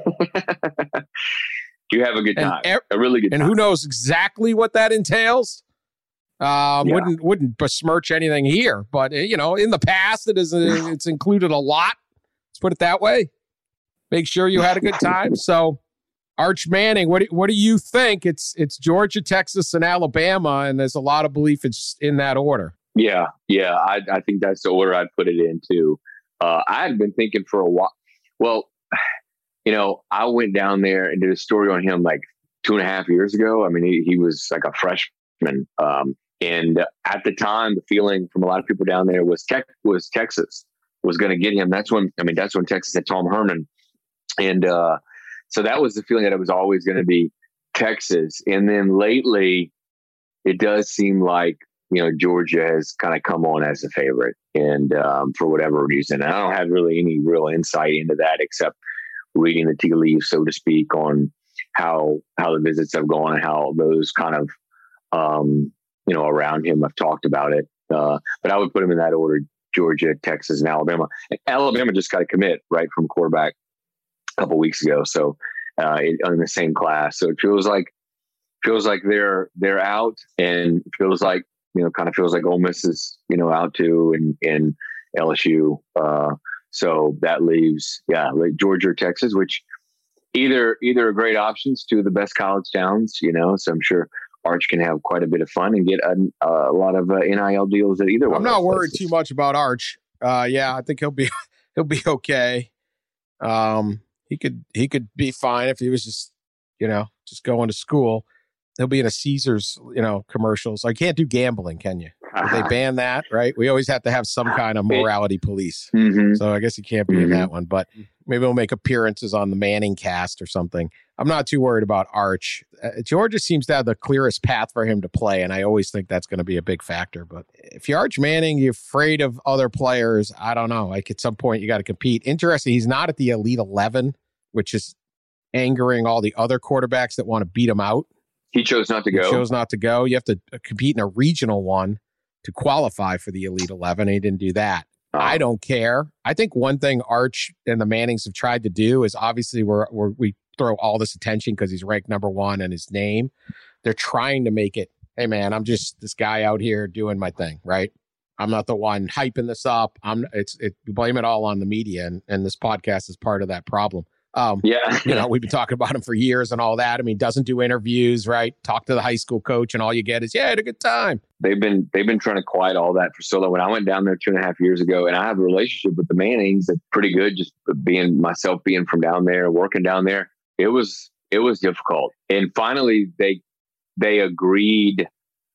you have a good time, er- a really good and time. And who knows exactly what that entails. Um, yeah. Wouldn't wouldn't besmirch anything here, but you know, in the past, it is a, it's included a lot. Let's put it that way. Make sure you had a good time. So, Arch Manning, what do, what do you think? It's it's Georgia, Texas, and Alabama, and there's a lot of belief it's in that order. Yeah, yeah, I, I think that's the order I'd put it in too. Uh, I had been thinking for a while. Well, you know, I went down there and did a story on him like two and a half years ago. I mean, he, he was like a freshman, um, and at the time, the feeling from a lot of people down there was tech was Texas was going to get him. That's when I mean, that's when Texas had Tom Herman, and. uh So that was the feeling that it was always going to be Texas. And then lately, it does seem like, you know, Georgia has kind of come on as a favorite. And um, for whatever reason, and I don't have really any real insight into that except reading the tea leaves, so to speak, on how how the visits have gone and how those kind of, um, you know, around him have talked about it. Uh, but I would put him in that order: Georgia, Texas, and Alabama. And Alabama just got to commit, right, from quarterback couple weeks ago, so uh in, in the same class. So it feels like feels like they're they're out, and feels like you know, kind of feels like Ole Miss is, you know, out too, and, and L S U. Uh, so that leaves, yeah, like Georgia or Texas, which either, either are great options, two of the best college towns, you know, so I'm sure Arch can have quite a bit of fun and get a, a lot of uh, N I L deals at either one. I'm not worried too much about Arch. Uh, yeah, I think he'll be, he'll be okay. Um, he could, he could be fine if he was just, you know, just going to school. He'll be in a Caesars, you know, commercial. So I can't do gambling, can you? Did they ban that, right? We always have to have some kind of morality police. Mm-hmm. So I guess he can't be mm-hmm. in that one, but maybe we'll make appearances on the Manning cast or something. I'm not too worried about Arch. Uh, Georgia seems to have the clearest path for him to play, and I always think that's going to be a big factor. But if you're Arch Manning, you're afraid of other players. I don't know. Like at some point, you got to compete. Interesting, he's not at the Elite eleven, which is angering all the other quarterbacks that want to beat him out. He chose not to go. He chose not to go. You have to compete in a regional one to qualify for the Elite eleven. He didn't do that. Oh. I don't care. I think one thing Arch and the Mannings have tried to do is obviously we're, we're, we throw all this attention because he's ranked number one and his name. They're trying to make it, hey, man, I'm just this guy out here doing my thing, right? I'm not the one hyping this up. I'm. It's it. You blame it all on the media, and, and this podcast is part of that problem. Um, yeah, you know, we've been talking about him for years and all that. I mean, doesn't do interviews, right? Talk to the high school coach, and all you get is, yeah, I had a good time. They've been they've been trying to quiet all that for so long. When I went down there two and a half years ago, and I have a relationship with the Mannings that's pretty good. Just being myself, being from down there, working down there, it was it was difficult. And finally, they they agreed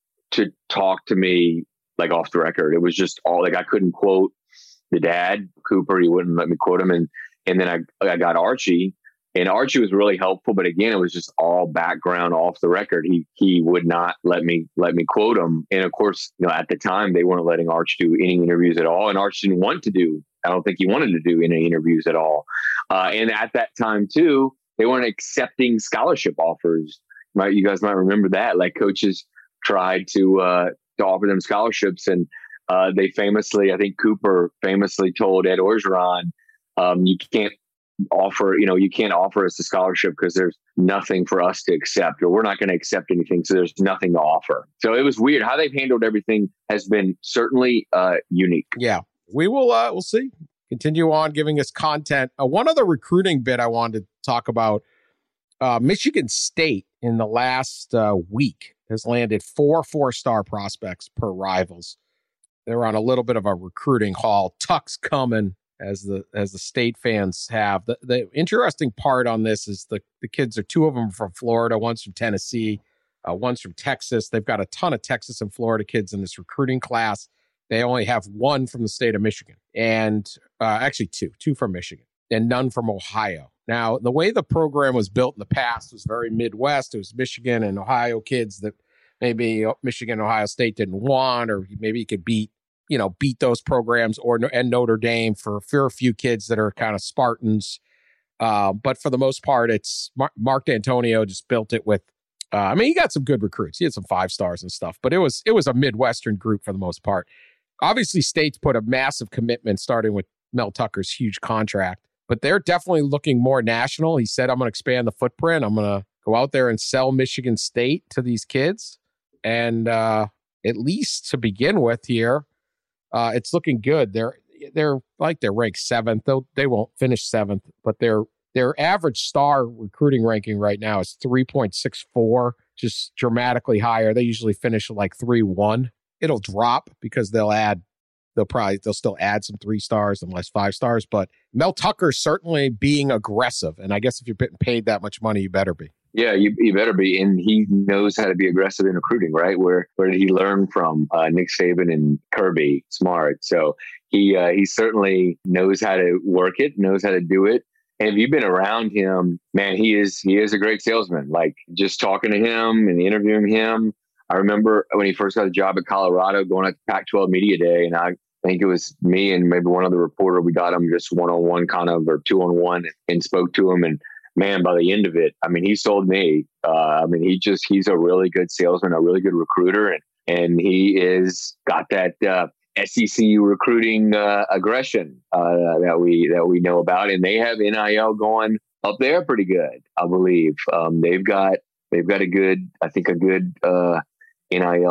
to talk to me like off the record. It was just all like I couldn't quote the dad, Cooper. He wouldn't let me quote him, and. And then I, I got Archie, and Archie was really helpful. But again, it was just all background off the record. He he would not let me let me quote him. And of course, you know, at the time they weren't letting Arch do any interviews at all. And Arch didn't want to do. I don't think he wanted to do any interviews at all. Uh, and at that time too, they weren't accepting scholarship offers. Right? You guys might remember that. Like coaches tried to uh, to offer them scholarships, and uh, they famously, I think Cooper famously told Ed Orgeron. Um, you can't offer, you know, you can't offer us a scholarship because there's nothing for us to accept, or we're not going to accept anything. So there's nothing to offer. So it was weird. How they've handled everything has been certainly uh, unique. Yeah, we will. Uh, we'll see. Continue on giving us content. Uh, one other recruiting bit I wanted to talk about. Uh, Michigan State in the last uh, week has landed four four-star prospects per Rivals. They're on a little bit of a recruiting haul. Tuck's coming. As the as the state fans have. The the interesting part on this is the, the kids are two of them from Florida, one's from Tennessee, uh, one's from Texas. They've got a ton of Texas and Florida kids in this recruiting class. They only have one from the state of Michigan, and uh, actually two, two from Michigan, and none from Ohio. Now, the way the program was built in the past was very Midwest. It was Michigan and Ohio kids that maybe Michigan, Ohio State didn't want, or maybe you could beat. you know, beat those programs or and Notre Dame for, for a few kids that are kind of Spartans. Uh, but for the most part, it's Mar- Mark D'Antonio just built it with, uh, I mean, he got some good recruits. He had some five stars and stuff, but it was, it was a Midwestern group for the most part. Obviously, State's put a massive commitment starting with Mel Tucker's huge contract, but they're definitely looking more national. He said, I'm going to expand the footprint. I'm going to go out there and sell Michigan State to these kids. And uh, at least to begin with here, Uh, it's looking good. They're they're like they're ranked seventh. They'll, they won't finish seventh, but their their average star recruiting ranking right now is three point six four, just dramatically higher. They usually finish like three one. It'll drop because they'll add they'll probably they'll still add some three stars and less five stars. But Mel Tucker certainly being aggressive, and I guess if you're getting paid that much money, you better be. Yeah, you, you better be. And he knows how to be aggressive in recruiting, right? Where where did he learn from? Uh, Nick Saban and Kirby Smart. So he uh, he certainly knows how to work it, knows how to do it. And if you've been around him, man, he is he is a great salesman. Like just talking to him and interviewing him. I remember when he first got a job at Colorado, going out to Pac twelve Media Day, and I think it was me and maybe one other reporter. We got him just one on one, kind of, or two on one, and spoke to him. And man, by the end of it, I mean, he sold me. Uh, I mean, he just, he's a really good salesman, a really good recruiter. And, and he is got that uh, S E C recruiting uh, aggression uh, that we, that we know about. And they have N I L going up there pretty good, I believe. Um, they've got, they've got a good, I think a good uh, N I L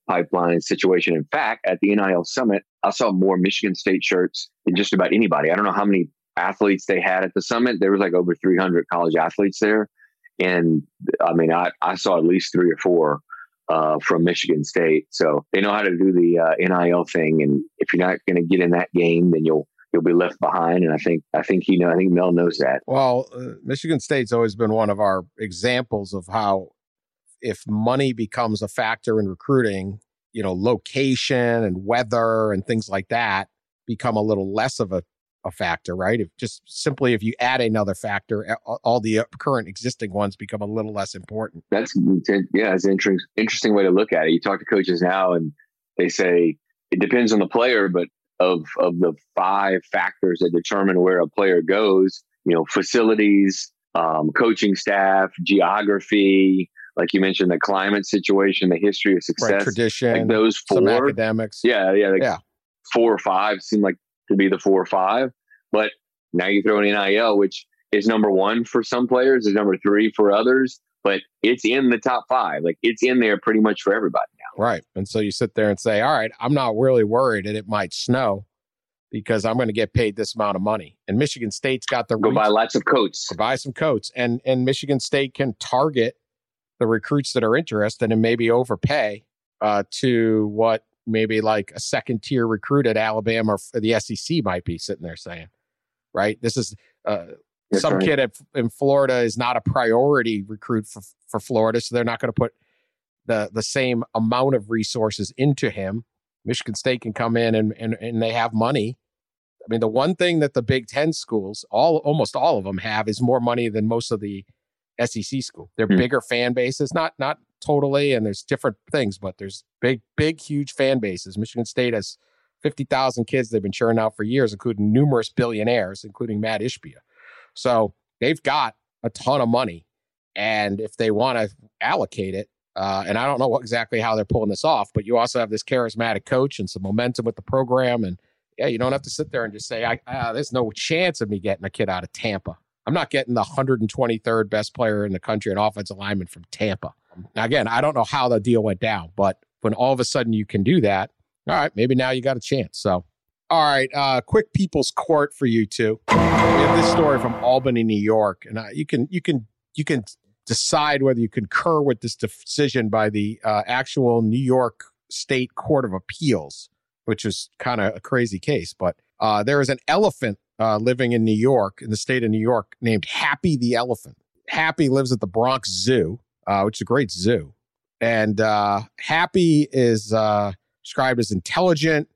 pipeline situation. In fact, at the N I L Summit, I saw more Michigan State shirts than just about anybody. I don't know how many athletes they had at the summit. There was like over three hundred college athletes there. And I mean, I, I saw at least three or four uh, from Michigan State. So they know how to do the uh, N I L thing. And if you're not going to get in that game, then you'll you'll be left behind. And I think I think he know I think Mel knows that. Well, uh, Michigan State's always been one of our examples of how if money becomes a factor in recruiting, you know, location and weather and things like that become a little less of a, a factor, right? If just simply if you add another factor, all the current existing ones become a little less important. That's yeah, it's an interesting interesting way to look at it. You talk to coaches now, and they say it depends on the player, but of of the five factors that determine where a player goes, you know, facilities, um, coaching staff, geography. Like you mentioned, the climate situation, the history of success, right, tradition, like those four, some academics. Yeah, yeah, like yeah. Four or five seem like to be the four or five. But now you throw in N I L, which is number one for some players, is number three for others. But it's in the top five. Like it's in there pretty much for everybody now. Right. And so you sit there and say, all right, I'm not really worried that it might snow because I'm going to get paid this amount of money. And Michigan State's got the go reach, buy lots of coats. Go buy some coats. And and Michigan State can target the recruits that are interested and maybe overpay uh, to what maybe like a second tier recruit at Alabama or the S E C might be sitting there saying, right? This is uh, some right. kid at, in Florida is not a priority recruit for, for Florida. So they're not going to put the, the same amount of resources into him. Michigan State can come in and, and, and they have money. I mean, the one thing that the Big Ten schools, all almost all of them have is more money than most of the S E C school. They're mm. bigger fan bases, not not totally, and there's different things, but there's big, big, huge fan bases. Michigan State has fifty thousand kids they've been churning out for years, including numerous billionaires, including Matt Ishbia. So they've got a ton of money, and if they want to allocate it, uh, and I don't know what, exactly how they're pulling this off, but you also have this charismatic coach and some momentum with the program, and yeah, you don't have to sit there and just say, I, uh, there's no chance of me getting a kid out of Tampa. I'm not getting the one hundred twenty-third best player in the country, an offensive lineman from Tampa. Now, again, I don't know how the deal went down, but when all of a sudden you can do that, all right, maybe now you got a chance. So, all right, uh, quick People's Court for you two. We have this story from Albany, New York, and uh, you can you can you can decide whether you concur with this decision by the uh, actual New York State Court of Appeals, which is kind of a crazy case. But uh, there is an elephant Uh, living in New York, in the state of New York, named Happy the Elephant. Happy lives at the Bronx Zoo, uh, which is a great zoo. And uh, Happy is uh, described as intelligent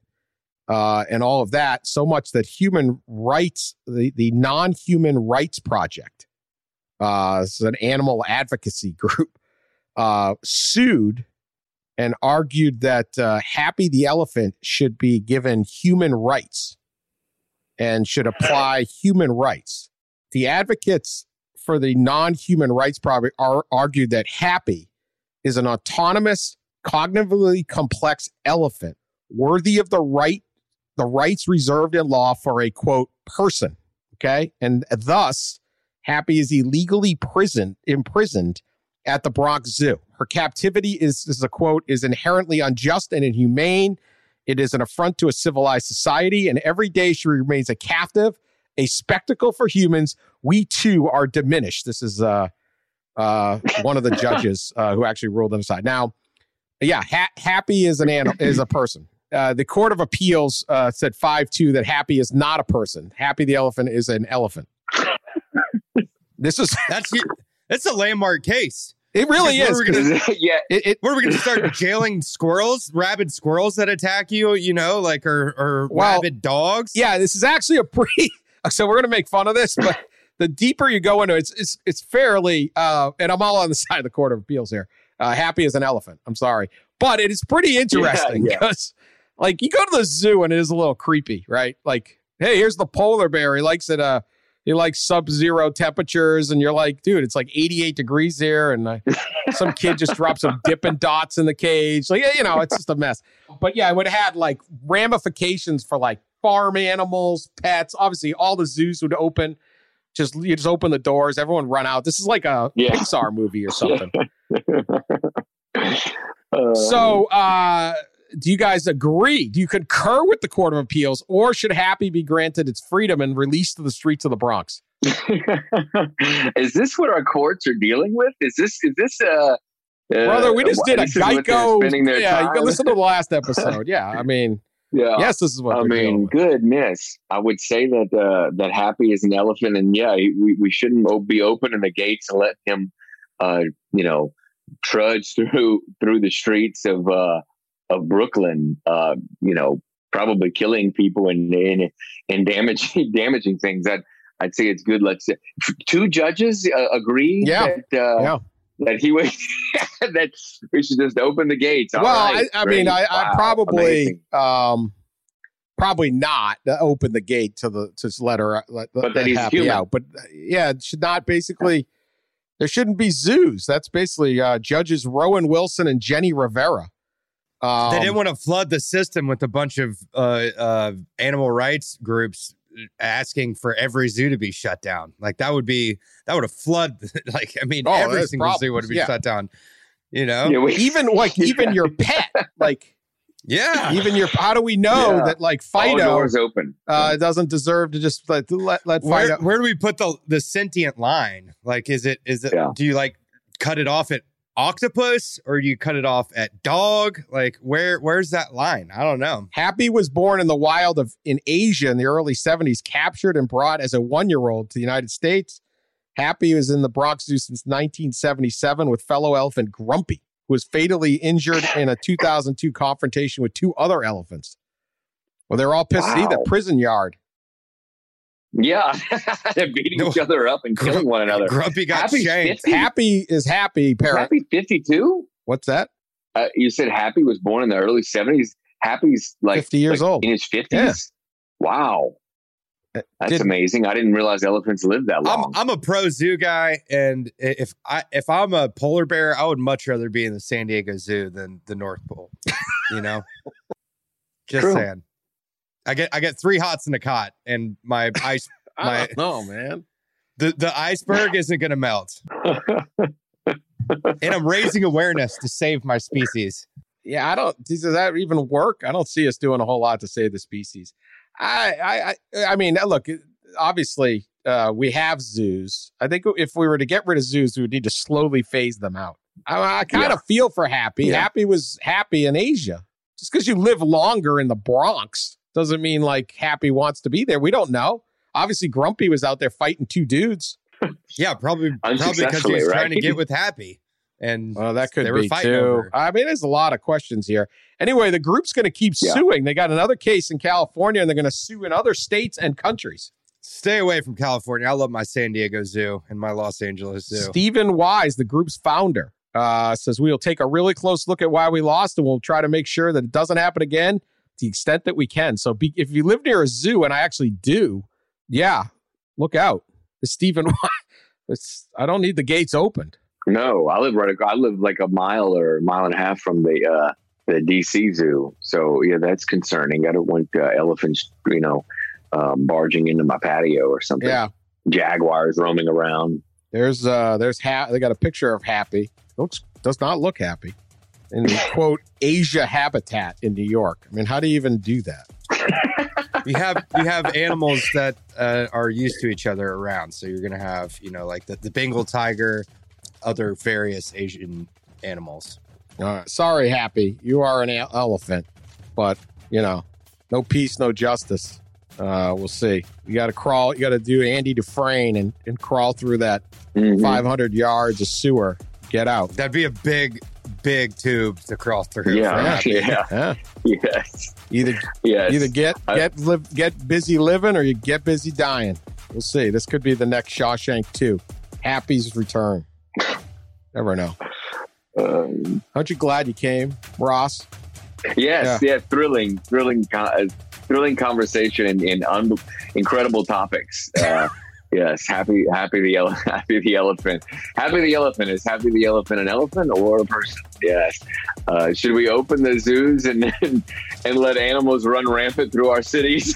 uh, and all of that, so much that Human Rights, the, the Non-Human Rights Project, uh, this is an animal advocacy group, uh, sued and argued that uh, Happy the Elephant should be given human rights and should apply human rights. The advocates for the non-human rights project are argued that Happy is an autonomous, cognitively complex elephant worthy of the right, the rights reserved in law for a, quote, person, okay? And thus, Happy is illegally prisoned, imprisoned at the Bronx Zoo. Her captivity is, this is a quote, is inherently unjust and inhumane. It is an affront to a civilized society, and every day she remains a captive, a spectacle for humans. We, too, are diminished. This is uh, uh, one of the judges uh, who actually ruled them aside. Now, yeah, ha- Happy is an animal, is a person. Uh, the Court of Appeals uh, said five two that Happy is not a person. Happy the elephant is an elephant. This is that's that's a landmark case. It really is. Gonna, yeah. It, it, what are we going to start jailing squirrels, rabid squirrels that attack you, you know, like, or, or well, rabid dogs? Yeah, this is actually a pretty, so we're going to make fun of this, but the deeper you go into it, it's, it's, it's fairly, uh, and I'm all on the side of the Court of Appeals here. Uh, Happy as an elephant. I'm sorry. But it is pretty interesting because, yeah, yeah. like, you go to the zoo and it is a little creepy, right? Like, hey, here's the polar bear. He likes it, uh, He likes sub-zero temperatures, and you're like, dude, it's like eighty-eight degrees here, and uh, some kid just dropped some Dippin' Dots in the cage. Like, you know, it's just a mess. But yeah, it would have had like ramifications for like farm animals, pets. Obviously, all the zoos would open. Just you just open the doors, everyone run out. This is like a yeah. Pixar movie or something. Uh, So, uh, do you guys agree? Do you concur with the Court of Appeals, or should Happy be granted its freedom and released to the streets of the Bronx? is this what our courts are dealing with? Is this is this uh, Brother, we just uh, did a this is what they're Geico. spending their Yeah, you time? can listen to the last episode. Yeah, I mean, Yeah. yes, this is what I they're dealing mean, with. goodness. I would say that uh, that Happy is an elephant, and yeah, we, we shouldn't o- be opening the gates and let him, uh, you know, trudge through through the streets of uh, of Brooklyn. Uh, you know, probably killing people and and, and damaging damaging things. That I'd say it's good. Let's say two judges uh, agree Yeah. that uh, Yeah. that he would that we should just open the gates. All Well, right, I, I mean, great. I, I Wow, probably, amazing. um, probably not uh, open the gate to the to let her let, But let that he's Happy human. out. But uh, yeah, it should not basically. There shouldn't be zoos. That's basically uh, judges Rowan Wilson and Jenny Rivera. Um, They didn't want to flood the system with a bunch of uh, uh, animal rights groups asking for every zoo to be shut down. Like that would be that would have flood. Like I mean, Oh, every there's single zoo would problems, be yeah. shut down. You know, Yeah, we- even like even your pet, like yeah. even your. How do we know Yeah. that like all Fido doors open. uh, doesn't deserve to just let let, let Where, Fido? where do we put the the sentient line? Like, is it is it? Yeah. Do you like cut it off at octopus or do you cut it off at dog? Like, where where's that line? I don't know. Happy was born in the wild of in Asia in the early seventies, captured and brought as a one-year-old to the United States. Happy was in the Bronx Zoo since nineteen seventy-seven with fellow elephant Grumpy, who was fatally injured in a two thousand two confrontation with two other elephants. Well, they're all pissed. See, the Wow. prison yard. Yeah, they're beating No. each other up and killing one another. Grumpy got Happy's shanked. fifty? Happy is happy, parent. Happy fifty-two? What's that? Uh, you said Happy was born in the early seventies. Happy's like fifty years like old. in his fifties. Yeah. Wow, that's Did- amazing. I didn't realize elephants lived that I'm long. I'm a pro zoo guy, and if I if I'm a polar bear, I would much rather be in the San Diego Zoo than the North Pole. You know, just True. saying. I get I get three hots in a cot, and my ice I my don't know, man. the the iceberg isn't going to melt, and I'm raising awareness to save my species. Yeah, I don't. Does that even work? I don't see us doing a whole lot to save the species. I, I, I, I mean, look. Obviously, uh, we have zoos. I think if we were to get rid of zoos, we would need to slowly phase them out. I, I kind Yeah. of feel for Happy. Yeah. Happy was happy in Asia. Just because you live longer in the Bronx doesn't mean like Happy wants to be there. We don't know. Obviously, Grumpy was out there fighting two dudes. Yeah, probably probably because he Unsuccessfully, was trying right? to get with Happy, and Well, that could they were be fighting too. over. I mean, there's a lot of questions here. Anyway, the group's going to keep Yeah. suing. They got another case in California, and they're going to sue in other states and countries. Stay away from California. I love my San Diego Zoo and my Los Angeles Zoo. Stephen Wise, the group's founder, uh, says we'll take a really close look at why we lost, and we'll try to make sure that it doesn't happen again to the extent that we can. So, be, if you live near a zoo, and I actually do, yeah, look out. The Stephen Wise. It's, I don't need the gates opened. No, I live right. ac- I live like a mile or a mile and a half from the uh, the D C Zoo. So yeah, that's concerning. I don't want uh, elephants, you know, um, barging into my patio or something. Yeah. Jaguars roaming around. There's uh there's ha- they got a picture of Happy. Looks does not look happy. In quote Asia habitat in New York. I mean, how do you even do that? you have you have animals that uh, are used to each other around. So you're gonna have you know like the, the Bengal tiger, other various Asian animals. All right. Sorry, Happy. You are an e- elephant, but you know, no peace, no justice. Uh, we'll see. You got to crawl. You got to do Andy Dufresne and, and crawl through that Mhm. five hundred yards of sewer. Get out. That'd be a big, big tube to crawl through. Yeah. right? Yeah. Yeah. Yes. Either Yes. either get I- get live, get busy living, or you get busy dying. We'll see. This could be the next Shawshank two. Happy's return. Never know. Um, Aren't you glad you came, Ross? yes. Yeah. Thrilling. Thrilling. Con- uh, thrilling conversation and, and un- incredible topics. Uh, yes. Happy. Happy the ele- Happy the elephant. Happy the elephant is Happy the elephant an elephant or a person? Yes. Uh, should we open the zoos and and, and let animals run rampant through our cities?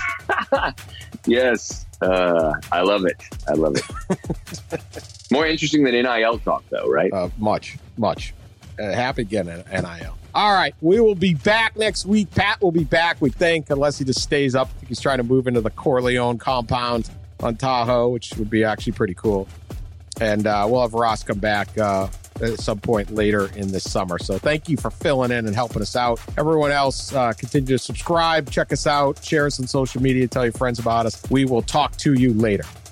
Yes. Uh, I love it. I love it. More interesting than N I L talk, though, right? Uh, much, much. Uh, happy getting an N I L. All right. We will be back next week. Pat will be back, we think, unless he just stays up. I think he's trying to move into the Corleone compound on Tahoe, which would be actually pretty cool. And uh, we'll have Ross come back uh, at some point later in this summer. So thank you for filling in and helping us out. Everyone else, uh, continue to subscribe, check us out, share us on social media, tell your friends about us. We will talk to you later.